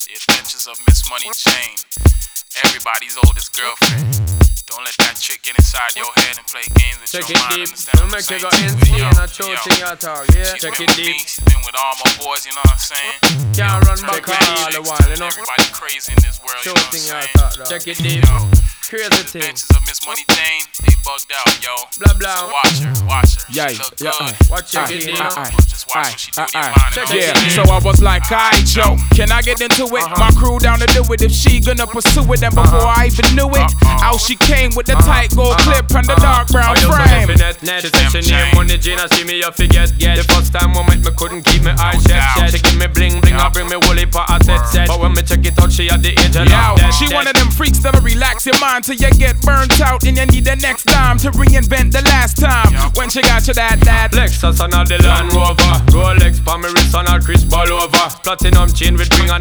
The Adventures of Miss Money Jane, everybody's oldest girlfriend. Don't let that chick get inside your head and play games with Check your it mind. deep. Understand Don't what I'm make you saying? go Yo, insane and choking your talk, yeah. She's Check been it with me, deep. she's been with all my boys, you know what I'm saying? Can't run back all the while, you know. Everybody crazy in this world, you know what I'm Choking your saying? talk, though. Check it deep. Yo, Crazy the thing. Adventures of Miss Money Jane, they bugged out, yo. Blah blah. So watch her. Yeah, She look yeah, good. Watch your kid, you know. Just watch what she do to your mind. and Yeah, all that. So I was like, alright, Joe, can I get into it? My crew down to do it if she gonna pursue it. And before I even knew it, out she came with the tight gold clip and the dark brown frame. She said she name Money Jane, I see me, you forget. The first time I met me, couldn't keep me eyes shut. She give me bling bling, I bring me woolly pot, I said. But when me check it out, she had the age of Yo, she one of them freaks that'll relax your mind till you get burnt out and you need the next dime to reinvent the last time. When she got you that Lexus and all the Land Rover, Rolex, for me wrist and all Chris Ball over. Platinum chain with ring and